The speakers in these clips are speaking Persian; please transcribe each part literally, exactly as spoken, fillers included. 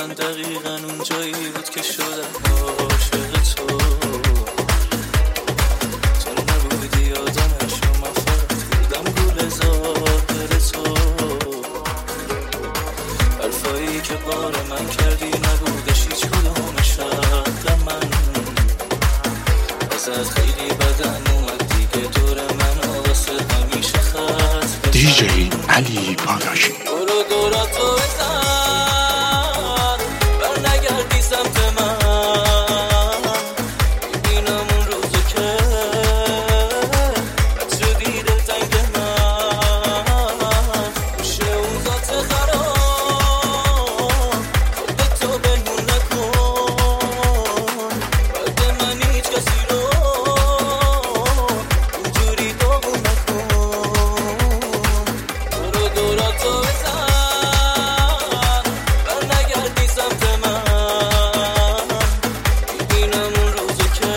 من دقیقا اون جایی بود که شدم عاشق تو. تو نبودی آدمش و من فقط بودم گول ظاهر تو. حرفایی که بار من کردی نبودش هیچ کدومش حق من. ازت خیلی بدن اومد دیگه دور من واسه همیشه خط. دیجی علی پاداشی برو دوراتو بزن بر نگردی سمت من. ببینم اون روزو که بد شدی دلتنگ من. میشه اون ذات خراب خودتو بنمون نکن. بعد من هیچ کسی رو اینجوری داغون نکن. برو دوراتو بزن بر نگردی سمت من. ببینم اون روزو که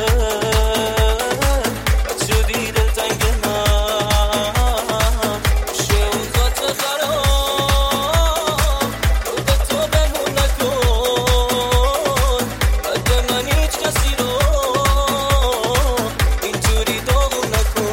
بد شدی دلتنگ من. میشه اون ذات خراب خودتو بنمون نکن. بعد من هیچ کسی رو اینجوری داغون نکن.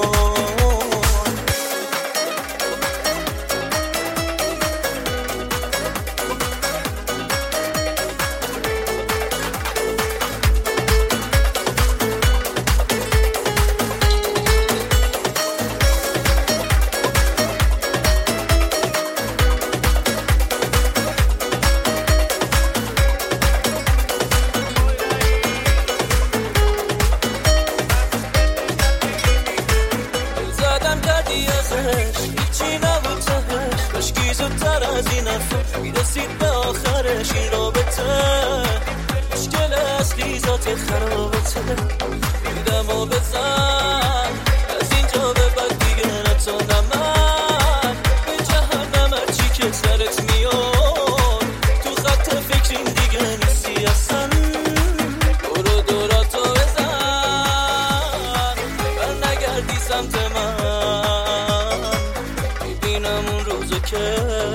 زدم کردی ازش هیچی نبود تهش. کاشکی زودتر از این حرفا میرسید به آخرش. این رابطه مشکل اصلی ذات خرابته. دیدم و بزن از اینجا به بعد دیگه نتونم من به جهنم هرچی که سرت میاد. تو خط فکریم دیگه نیستی اصلا. برو دوراتو بزن بر نگردی سمت من. ببینم اون روزو که